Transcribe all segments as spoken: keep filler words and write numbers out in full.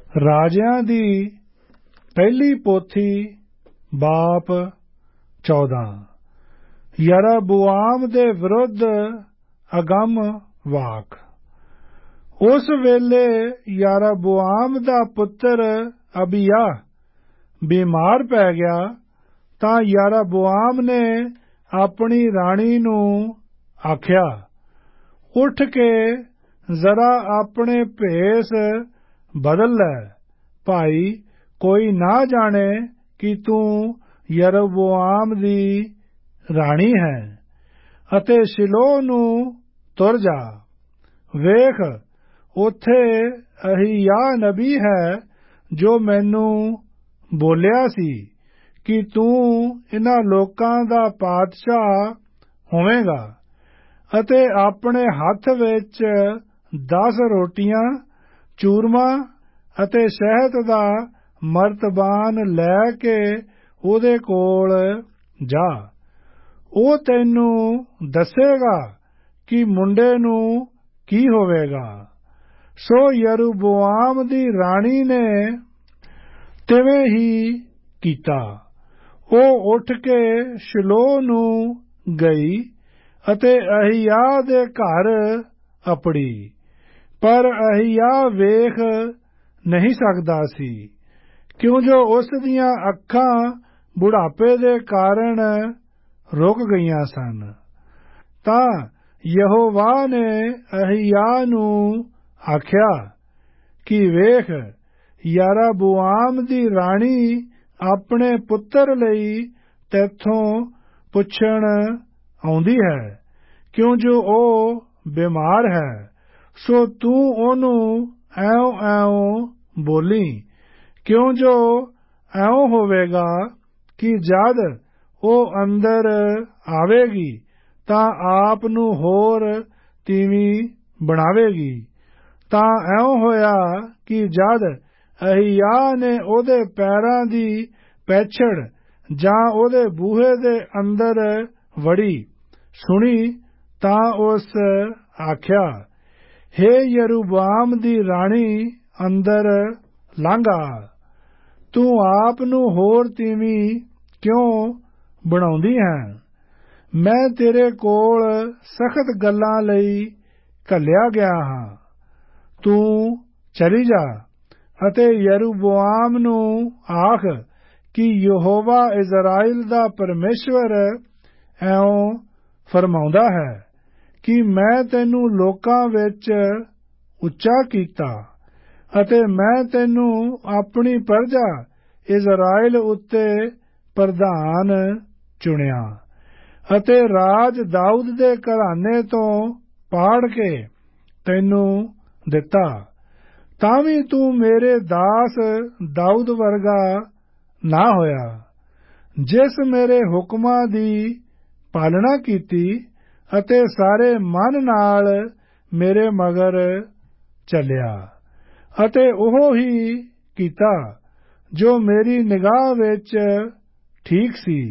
ਰਾਜਿਆਂ ਦੀ ਪਹਿਲੀ ਪੋਥੀ ਬਾਪ ਚੌਦਾਂ। ਯਰੋਬੋਆਮ ਦੇ ਵਿਰੁੱਧ ਅਗੰਮ ਵਾਕ। ਉਸ ਵੇਲੇ ਯਰੋਬੋਆਮ ਦਾ ਪੁੱਤਰ ਅਬੀਯਾਹ ਬਿਮਾਰ ਪੈ ਗਿਆ ਤਾਂ ਯਰੋਬੋਆਮ ਨੇ ਆਪਣੀ ਰਾਣੀ ਨੂੰ ਆਖਿਆ, ਉੱਠ ਕੇ ਜ਼ਰਾ ਆਪਣੇ ਭੇਸ ਬਦਲ ਲੈ, ਭਾਈ ਕੋਈ ਨਾ ਜਾਣੇ ਕਿ ਤੂੰ ਯਰੋਬੋਆਮ ਦੀ ਰਾਣੀ ਹੈ, ਅਤੇ ਸ਼ਿਲੋਹ ਨੂੰ ਤੁਰ ਜਾ। ਵੇਖ, ਉੱਥੇ ਅਹੀਯਾਹ ਨਬੀ ਹੈ ਜੋ ਮੈਨੂੰ ਬੋਲਿਆ ਸੀ ਕਿ ਤੂੰ ਇਨ੍ਹਾਂ ਲੋਕਾਂ ਦਾ ਪਾਤਸ਼ਾਹ ਹੋਵੇਂਗਾ, ਅਤੇ ਆਪਣੇ ਹੱਥ ਵਿੱਚ ਦਸ ਰੋਟੀਆਂ, ਚੂਰਮਾ ਅਤੇ ਸ਼ਹਿਦ ਦਾ ਮਰਤਬਾਨ ਲੈ ਕੇ ਉਹਦੇ ਕੋਲ ਜਾ। ਉਹ ਤੈਨੂੰ ਦੱਸੇਗਾ ਕਿ ਮੁੰਡੇ ਨੂੰ ਕੀ ਹੋਵੇਗਾ। ਸੋ ਯਰੋਬੋਆਮ ਦੀ ਰਾਣੀ ਨੇ ਤਿਵੇਂ ਹੀ ਕੀਤਾ। ਉਹ ਉੱਠ ਕੇ ਸ਼ਿਲੋਹ ਨੂੰ ਗਈ ਅਤੇ ਅਹੀਯਾਹ ਦੇ ਘਰ ਅੱਪੜੀ, ਪਰ ਅਹੀਯਾਹ ਵੇਖ ਨਹੀਂ ਸਕਦਾ ਸੀ, ਕਿਉਂ ਜੋ ਉਸ ਦੀਆਂ ਅੱਖਾਂ ਬੁਢਾਪੇ ਦੇ ਕਾਰਨ ਰੁਕ ਗਈਆਂ ਸਨ। ਤਾਂ ਯਹੋਵਾ ਨੇ ਅਹੀਯਾਹ ਨੂੰ ਆਖਿਆ ਕਿ ਵੇਖ, ਯਰੋਬੋਆਮ ਦੀ ਰਾਣੀ ਆਪਣੇ ਪੁੱਤਰ ਲਈ ਤੈਥੋਂ ਪੁੱਛਣ ਆਉਂਦੀ ਹੈ, ਕਿਉਂ ਜੋ ਉਹ ਬਿਮਾਰ ਹੈ। ਸੋ ਤੂੰ ਉਹਨੂੰ ਐਉਂ ਐਉਂ ਬੋਲੀ, ਕਿਉਂ ਜੋ ਐਉਂ ਹੋਵੇਗਾ ਕਿ ਜਦ ਉਹ ਅੰਦਰ ਆਵੇਗੀ ਤਾਂ ਆਪ ਨੂੰ ਹੋਰ ਤੀਵੀਂ ਬਣਾਵੇਗੀ। ਤਾਂ ਐਉਂ ਹੋਇਆ ਕਿ ਜਦ ਅਹੀਯਾਹ ਨੇ ਉਹਦੇ ਪੈਰਾਂ ਦੀ ਪੈਛੜ ਜਾਂ ਉਹਦੇ ਬੂਹੇ ਦੇ ਅੰਦਰ ਵੜੀ ਸੁਣੀ, ਤਾਂ ਉਸ ਆਖਿਆ, ਹੇ ਯਰੋਬੋਆਮ ਦੀ ਰਾਣੀ, ਅੰਦਰ ਲੰਘ ਆ। ਤੂੰ ਆਪ ਨੂੰ ਹੋਰ ਤੀਵੀਂ ਕਿਉਂ ਬਣਾਉਂਦੀ ਹੈ? ਮੈਂ ਤੇਰੇ ਕੋਲ ਸਖਤ ਗੱਲਾਂ ਲਈ ਘੱਲਿਆ ਗਿਆ ਹਾਂ। ਤੂੰ ਚਲੀ ਜਾ ਅਤੇ ਯਰੋਬੋਆਮ ਨੂੰ ਆਖ ਕਿ ਯਹੋਵਾ ਇਜ਼ਰਾਇਲ ਦਾ ਪਰਮੇਸ਼ਵਰ ਐਉਂ ਫਰਮਾਉਂਦਾ ਹੈ ਕਿ ਮੈਂ ਤੈਨੂੰ ਲੋਕਾਂ ਵਿੱਚ ਉੱਚਾ ਕੀਤਾ ਅਤੇ ਮੈਂ ਤੈਨੂੰ ਆਪਣੀ ਪਰਜਾ ਇਜ਼ਰਾਇਲ ਉੱਤੇ ਪ੍ਰਧਾਨ ਚੁਣਿਆ ਅਤੇ ਰਾਜ ਦਾਊਦ ਦੇ ਘਰਾਨੇ ਤੋਂ ਪਾੜ ਕੇ ਤੈਨੂੰ ਦਿੱਤਾ। ਤਾਂ ਵੀ ਤੂੰ ਮੇਰੇ ਦਾਸ ਦਾਊਦ ਵਰਗਾ ਨਾ ਹੋਇਆ, ਜਿਸ ਮੇਰੇ ਹੁਕਮਾਂ ਦੀ ਪਾਲਣਾ ਕੀਤੀ ਅਤੇ ਸਾਰੇ ਮਨ ਨਾਲ ਮੇਰੇ ਮਗਰ ਚੱਲਿਆ, ਅਤੇ ਉਹ ਹੀ ਕੀਤਾ ਜੋ ਮੇਰੀ ਨਿਗਾਹ ਵਿੱਚ ਠੀਕ ਸੀ।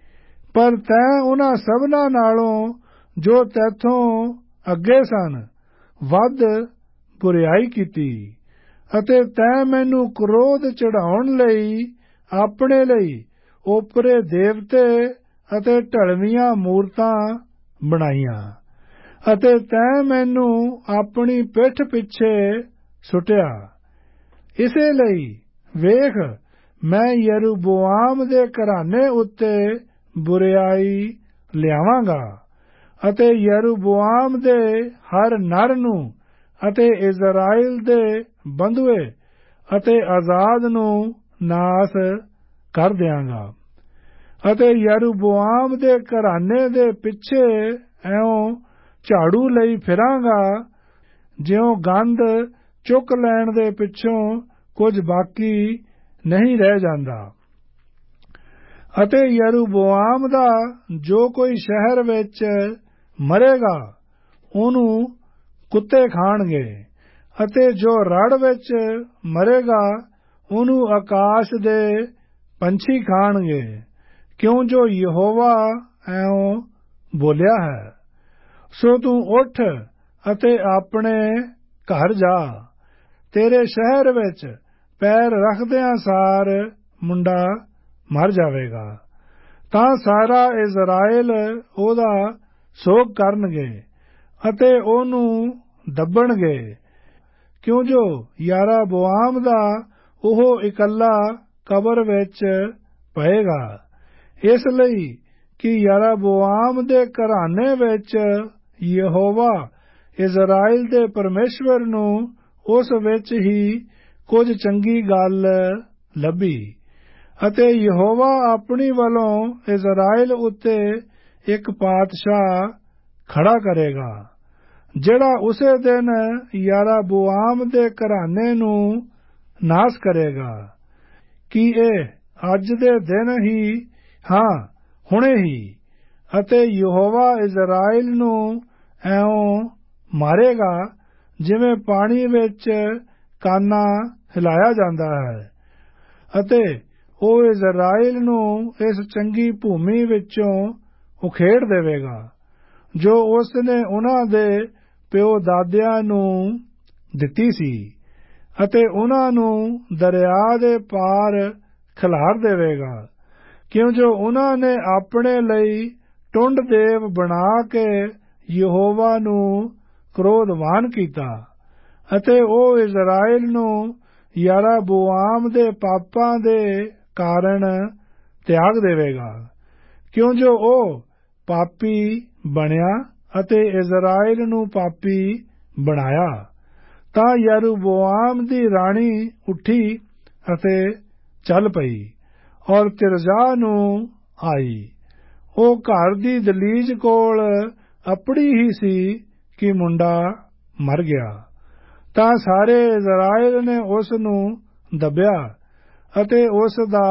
ਪਰ ਤੈਂ ਉਹਨਾਂ ਸਭਨਾਂ ਨਾਲੋਂ ਜੋ ਤੈਥੋਂ ਅੱਗੇ ਸਨ ਵੱਧ ਬੁਰਿਆਈ ਕੀਤੀ, ਅਤੇ ਤੈਂ ਮੈਨੂੰ ਕ੍ਰੋਧ ਚੜ੍ਹਾਉਣ ਲਈ ਆਪਣੇ ਲਈ ਓਪਰੇ ਦੇਵਤੇ ਅਤੇ ਢਲਵੀਆਂ ਮੂਰਤਾਂ ਬਣਾਈਆਂ, ਅਤੇ ਤੈਂ ਮੈਨੂੰ ਆਪਣੀ ਪਿੱਠ ਪਿੱਛੇ ਸੁੱਟਿਆ। ਇਸੇ ਲਈ ਵੇਖ, ਮੈਂ ਯਰੋਬੋਆਮ ਦੇ ਘਰਾਨੇ ਉੱਤੇ ਬੁਰਿਆਈ ਲਿਆਵਾਂਗਾ, ਅਤੇ ਯਰੋਬੋਆਮ ਦੇ ਹਰ ਨਰ ਨੂੰ ਅਤੇ ਇਜ਼ਰਾਇਲ ਦੇ ਬੰਧੂਏ ਅਤੇ ਆਜ਼ਾਦ ਨੂੰ ਨਾਸ ਕਰ ਦਿਆਂਗਾ, ਅਤੇ ਯਰੋਬੋਆਮ ਦੇ ਘਰਾਨੇ ਦੇ ਪਿੱਛੇ ਐਉਂ ਝਾੜੂ ਲਈ ਫਿਰਾਂਗਾ ਜਿਉਂ ਗੰਧ ਚੁੱਕ ਲੈਣ ਦੇ ਪਿੱਛੋਂ ਕੁਝ ਬਾਕੀ ਨਹੀਂ ਰਹਿ ਜਾਂਦਾ। ਅਤੇ ਯਰੋਬੋਆਮ ਦਾ ਜੋ ਕੋਈ ਸ਼ਹਿਰ ਵਿੱਚ ਮਰੇਗਾ ਉਹਨੂੰ ਕੁੱਤੇ ਖਾਣਗੇ, ਅਤੇ ਜੋ ਰੜ ਵਿੱਚ ਮਰੇਗਾ ਉਹਨੂੰ ਆਕਾਸ਼ ਦੇ ਪੰਛੀ ਖਾਣਗੇ, ਕਿਉਂ ਜੋ ਯਹੋਵਾ ਐਉਂ ਬੋਲਿਆ ਹੈ। ਸੋ ਤੂੰ ਉੱਠ ਅਤੇ ਆਪਣੇ ਘਰ ਜਾ। ਤੇਰੇ ਸ਼ਹਿਰ ਵਿੱਚ ਪੈਰ ਰੱਖਦਿਆਂ ਸਾਰ ਮੁੰਡਾ ਮਰ ਜਾਵੇਗਾ। ਤਾਂ ਸਾਰਾ ਇਜ਼ਰਾਇਲ ਉਹਦਾ ਸੋਗ ਕਰਨਗੇ ਅਤੇ ਉਹਨੂੰ ਦੱਬਣਗੇ, ਕਿਉਂ ਜੋ ਯਾਰਾਬੋਆਮ ਦਾ ਉਹ ਇਕੱਲਾ ਕਬਰ ਵਿੱਚ ਪਏਗਾ। ਇਸ ਲਈ ਕਿ ਯਾਰਾਬੋਆਮ ਦੇ ਘਰਾਣੇ ਵਿੱਚ ਯਹੋਵਾ ਇਜ਼ਰਾਇਲ ਦੇ ਪਰਮੇਸ਼ਵਰ ਨੂੰ ਉਸ ਵਿੱਚ ਹੀ ਕੁਝ ਚੰਗੀ ਗੱਲ ਲੱਭੀ ਅਤੇ ਯਹੋਵਾ ਆਪਣੀ ਵੱਲੋਂ ਇਜ਼ਰਾਇਲ ਉੱਤੇ ਇੱਕ ਪਾਤਸ਼ਾਹ ਖੜਾ ਕਰੇਗਾ, ਜਿਹੜਾ ਉਸੇ ਦਿਨ ਯਾਰਾਬੋਆਮ ਦੇ ਘਰਾਣੇ ਨੂੰ ਨਾਸ ਕਰੇਗਾ। ਕੀ ਇਹ ਅੱਜ ਦੇ ਦਿਨ ਹੀ? ਹਾਂ, ਹੁਣੇ ਹੀ। ਅਤੇ ਯਹੋਵਾ ਇਜ਼ਰਾਇਲ ਨੂੰ ਐਉਂ ਮਾਰੇਗਾ ਜਿਵੇਂ ਪਾਣੀ ਵਿੱਚ ਕਾਨਾ ਹਿਲਾਇਆ ਜਾਂਦਾ ਹੈ, ਅਤੇ ਉਹ ਇਜ਼ਰਾਇਲ ਨੂੰ ਇਸ ਚੰਗੀ ਭੂਮੀ ਵਿੱਚੋਂ ਉਖੇੜ ਦੇਵੇਗਾ ਜੋ ਉਸ ਨੇ ਉਹਨਾਂ ਦੇ ਪਿਓ ਦਾਦਿਆਂ ਨੂੰ ਦਿੱਤੀ ਸੀ, ਅਤੇ ਉਹਨਾਂ ਨੂੰ ਦਰਿਆ ਦੇ ਪਾਰ ਖਿਲਾਰ ਦੇਵੇਗਾ, ਕਿਉਂ ਜੋ ਉਹਨਾਂ ਨੇ ਆਪਣੇ ਲਈ ਟੁੰਡ ਦੇਵ ਬਣਾ ਕੇ ਯਹੋਵਾ ਨੂੰ ਕ੍ਰੋਧਵਾਨ ਕੀਤਾ, ਅਤੇ ਉਹ ਇਜ਼ਰਾਇਲ ਨੂੰ ਯਾਰਾਬੋਆਮ ਦੇ ਪਾਪਾਂ ਦੇ ਕਾਰਨ ਤਿਆਗ ਦੇਵੇਗਾ, ਕਿਉਂ ਜੋ ਉਹ ਪਾਪੀ ਬਣਿਆ ਅਤੇ ਇਜ਼ਰਾਇਲ ਨੂੰ ਪਾਪੀ ਬਣਾਇਆ। ਤਾਂ ਯਾਰੋਬੋਆਮ ਦੀ ਰਾਣੀ ਉੱਠੀ ਅਤੇ ਚੱਲ ਪਈ ਔਰ ਤਿਰਜ਼ਾ ਨੂੰ ਆਈ। ਉਹ ਘਰ ਦੀ ਦਲੀਜ ਕੋਲ ਅਪੜੀ ਹੀ ਸੀ ਕਿ ਮੁੰਡਾ ਮਰ ਗਿਆ। ਤਾਂ ਸਾਰੇ ਇਜ਼ਰਾਇਲ ਨੇ ਉਸ ਨੂੰ ਦੱਬਿਆ ਅਤੇ ਉਸ ਦਾ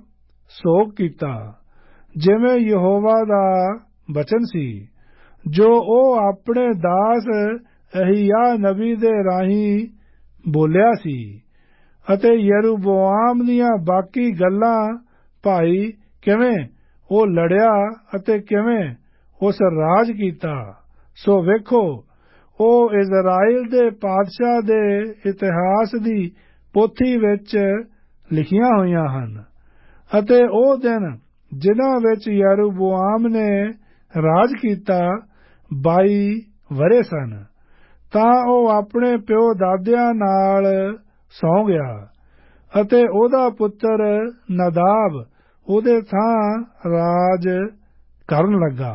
ਸੋਗ ਕੀਤਾ, ਜਿਵੇਂ ਯਹੋਵਾ ਦਾ ਬਚਨ ਸੀ ਜੋ ਉਹ ਆਪਣੇ ਦਾਸ ਅਹੀਯਾਹ ਨਬੀ ਦੇ ਰਾਹੀਂ ਬੋਲਿਆ ਸੀ। ਅਤੇ ਯਰੋਬੋਆਮ ਦੀਆਂ ਬਾਕੀ ਗੱਲਾਂ ਭਾਈ ਕਿਵੇਂ ਉਹ ਲੜਿਆ ਅਤੇ ਕਿਵੇਂ ਉਸ ਰਾਜ ਕੀਤਾ, ਸੋ ਵੇਖੋ ਉਹ ਇਜ਼ਰਾਇਲ ਦੇ ਪਾਤਸ਼ਾਹ ਦੇ ਇਤਿਹਾਸ ਦੀ ਪੋਥੀ ਵਿੱਚ ਲਿਖੀਆਂ ਹੋਈਆਂ ਹਨ। ਅਤੇ ਉਹ ਦਿਨ ਜਿਨ੍ਹਾਂ ਵਿੱਚ ਯਰੋਬੋਆਮ ਨੇ ਰਾਜ ਕੀਤਾ ਬਾਈ ਵਰੇ ਸਨ। ਤਾਂ ਉਹ ਆਪਣੇ ਪਿਓ ਦਾਦਿਆਂ ਨਾਲ ਸੌਂ ਗਿਆ ਅਤੇ ਉਹਦਾ ਪੁੱਤਰ ਨਦਾਬ ਉਹਦੇ ਥਾਂ ਰਾਜ ਕਰਨ ਲੱਗਾ।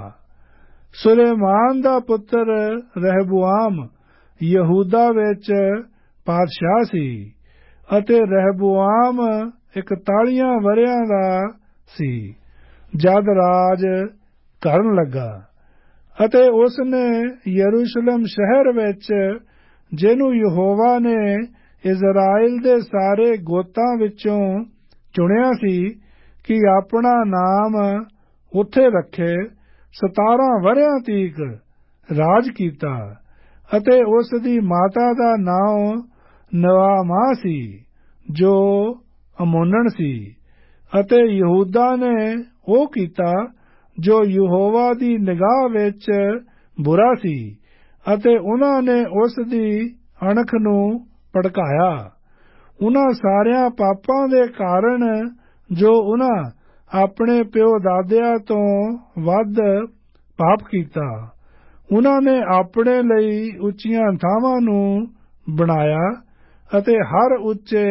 ਸੁਲੇਮਾਨ ਦਾ ਪੁੱਤਰ ਰਹਿਬੋਆਮ ਯਹੂਦਾ ਵਿੱਚ ਪਾਤਸ਼ਾਹ ਸੀ, ਅਤੇ ਰਹਿਬੋਆਮ ਇਕਤਾਲੀਆਂ ਵਰਿਆਂ ਦਾ ਸੀ ਜਦ ਰਾਜ ਕਰਨ ਲੱਗਾ। ਅਤੇ ਉਸ ਨੇ ਯਰੂਸ਼ਲਮ ਸ਼ਹਿਰ ਵਿੱਚ, ਜਿਹਨੂੰ ਯਹੋਵਾ ਨੇ ਇਜ਼ਰਾਇਲ ਦੇ ਸਾਰੇ ਗੋਤਾਂ ਵਿੱਚੋਂ ਚੁਣਿਆ ਸੀ ਕਿ ਆਪਣਾ ਨਾਮ ਉੱਥੇ ਰੱਖੇ, ਸਤਾਰਾਂ ਵਰਿਆਂ ਤੀਕ ਰਾਜ ਕੀਤਾ। ਅਤੇ ਉਸ ਦੀ ਮਾਤਾ ਦਾ ਨਾਮ ਨਵਾਮਾ ਸੀ ਜੋ ਅਮੋਨਨ ਸੀ। ਅਤੇ ਯਹੂਦਾ ਨੇ ਉਹ ਕੀਤਾ ਜੋ ਯਹੋਵਾ ਦੀ ਨਿਗਾਹ ਵਿੱਚ ਬੁਰਾ ਸੀ, ਅਤੇ ਉਹਨਾਂ ਨੇ ਉਸ ਦੀ ਅਣਖ ਨੂੰ ਭੜਕਾਇਆ ਉਹਨਾਂ ਸਾਰਿਆਂ ਪਾਪਾਂ ਦੇ ਕਾਰਨ ਜੋ ਉਹਨਾਂ ਆਪਣੇ ਪਿਓ ਦਾਦਿਆਂ ਤੋਂ ਵੱਧ ਪਾਪ ਕੀਤਾ। ਉਹਨਾਂ ਨੇ ਆਪਣੇ ਲਈ ਉੱਚੀਆਂ ਥਾਵਾਂ ਨੂੰ ਬਣਾਇਆ ਅਤੇ ਹਰ ਉੱਚੇ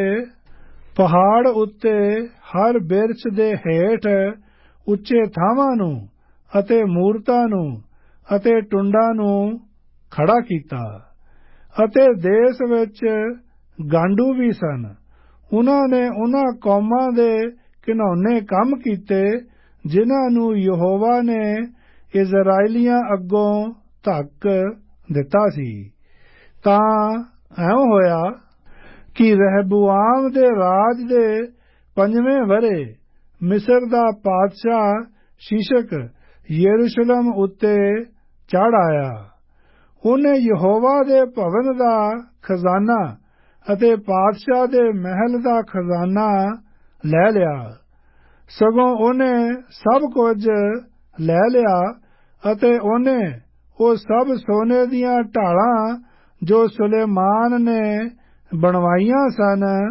ਪਹਾੜ ਉੱਤੇ, ਹਰ ਬਿਰਛ ਦੇ ਹੇਠ ਉੱਚੇ ਥਾਵਾਂ ਨੂੰ ਅਤੇ ਮੂਰਤਾਂ ਨੂੰ ਅਤੇ ਟੁੰਡਾਂ ਨੂੰ ਖੜਾ ਕੀਤਾ। ਅਤੇ ਦੇਸ਼ ਵਿੱਚ ਗਾਂਡੂ ਵੀ ਸਨ। ਉਹਨਾਂ ਨੇ ਉਹਨਾਂ ਕੌਮਾਂ ਦੇ ਘਿਨੌਣੇ ਕੰਮ ਕੀਤੇ ਜਿਨ੍ਹਾਂ ਨੂੰ ਯਹੋਵਾ ਨੇ ਇਜ਼ਰਾਈਲੀਆਂ ਅੱਗੋਂ ਧੱਕ ਦਿੱਤਾ ਸੀ। ਤਾਂ ਐਉਂ ਹੋਇਆ ਕਿ ਰਹਿਬੋਆਮ ਦੇ ਰਾਜ ਦੇ ਪੰਜਵੇਂ ਵਰੇ ਮਿਸਰ ਦਾ ਪਾਤਸ਼ਾਹ ਸ਼ੀਸ਼ਕ ਯਰੂਸ਼ਲਮ ਉੱਤੇ ਚੜ੍ਹ ਆਇਆ। ਉਹਨੇ ਯਹੋਵਾ ਦੇ ਭਵਨ ਦਾ ਖਜ਼ਾਨਾ ਅਤੇ ਪਾਤਸ਼ਾਹ ਦੇ ਮਹਿਲ ਦਾ ਖਜ਼ਾਨਾ ਲੈ ਲਿਆ। ਸਗੋਂ ਉਹਨੇ ਸਭ ਕੁਝ ਲੈ ਲਿਆ ਅਤੇ ਉਹਨੇ ਉਹ ਸਭ ਸੋਨੇ ਦੀਆਂ ਢਾਲਾਂ ਜੋ ਸੁਲੇਮਾਨ ਨੇ ਬਣਵਾਈਆਂ ਸਨ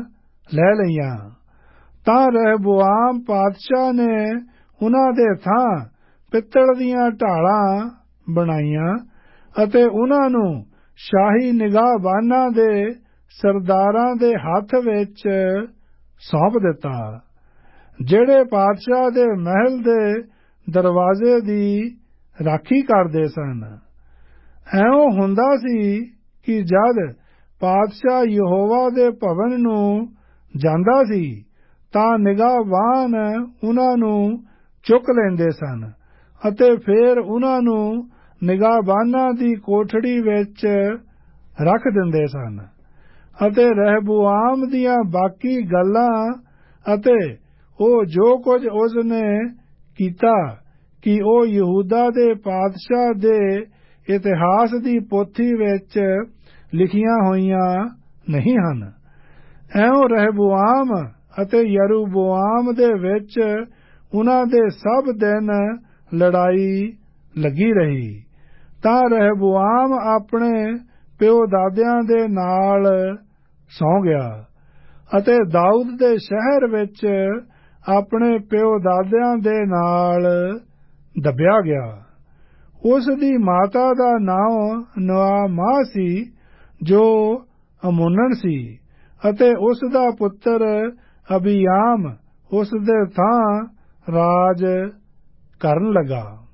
ਲੈ ਲਈਆਂ। ਤਾਂ ਰਹਿਬੋਆਮ ਪਾਤਸ਼ਾਹ ਨੇ ਉਹਨਾਂ ਦੇ ਥਾਂ ਪਿੱਤਲ ਦੀਆਂ ਢਾਲਾਂ ਬਣਾਈਆਂ ਅਤੇ ਉਹਨਾਂ ਨੂੰ ਸ਼ਾਹੀ ਨਿਗਾਹਬਾਨਾਂ ਦੇ ਸਰਦਾਰਾਂ ਦੇ ਹੱਥ ਵਿੱਚ ਸੌਂਪ ਦਿੱਤਾ, ਜਿਹੜੇ ਪਾਤਸ਼ਾਹ ਦੇ ਮਹਿਲ ਦੇ ਦਰਵਾਜ਼ੇ ਦੀ ਰਾਖੀ ਕਰਦੇ ਸਨ। ਐਉਂ ਹੁੰਦਾ ਸੀ ਕਿ ਜਦ ਪਾਤਸ਼ਾਹ ਯਹੋਵਾ ਦੇ ਭਵਨ ਨੂੰ ਜਾਂਦਾ ਸੀ ਤਾਂ ਨਿਗਾਹਬਾਨ ਉਹਨਾਂ ਨੂੰ ਚੁੱਕ ਲੈਂਦੇ ਸਨ ਅਤੇ ਫਿਰ ਉਹਨਾਂ ਨੂੰ ਨਿਗਾਹਬਾਨਾਂ ਦੀ ਕੋਠੜੀ ਵਿੱਚ ਰੱਖ ਦਿੰਦੇ ਸਨ। ਅਤੇ ਰਹਿਬੋਆਮ ਦੀਆਂ ਬਾਕੀ ਗੱਲਾਂ ਅਤੇ ਉਹ ਜੋ ਕੁਝ ਉਸ ਨੇ ਕੀਤਾ, ਕਿ ਉਹ ਯਹੂਦਾ ਦੇ ਪਾਤਸ਼ਾਹ ਦੇ ਇਤਿਹਾਸ ਦੀ ਪੋਥੀ ਵਿੱਚ ਲਿਖੀਆਂ ਹੋਈਆਂ ਨਹੀਂ ਹਨ। ਐਉਂ ਰਹਿਬੋਆਮ ਅਤੇ ਯਰੋਬੋਆਮ ਦੇ ਵਿੱਚ ਉਹਨਾਂ ਦੇ ਸਭ ਦਿਨ ਲੜਾਈ ਲੱਗੀ ਰਹੀ। ਤਾਂ ਰਹਿਬੋਆਮ ਆਪਣੇ ਪਿਓ ਦਾਦਿਆਂ ਦੇ ਨਾਲ ਸੌਂ ਗਿਆ ਅਤੇ ਦਾਊਦ ਦੇ ਸ਼ਹਿਰ ਵਿੱਚ ਆਪਣੇ ਪਿਓ ਦਾਦਿਆਂ ਦੇ ਨਾਲ ਦੱਬਿਆ ਗਿਆ। ਉਸ ਦੀ ਮਾਤਾ ਦਾ ਨਾਮ ਨੁਆਮਾ ਸੀ, ਜੋ ਅਮੋਨਨ ਸੀ, ਅਤੇ ਉਸ ਦਾ ਪੁੱਤਰ ਅਬੀਆਮ ਉਸ ਦੇ ਥਾਂ ਰਾਜ ਕਰਨ ਲੱਗਾ।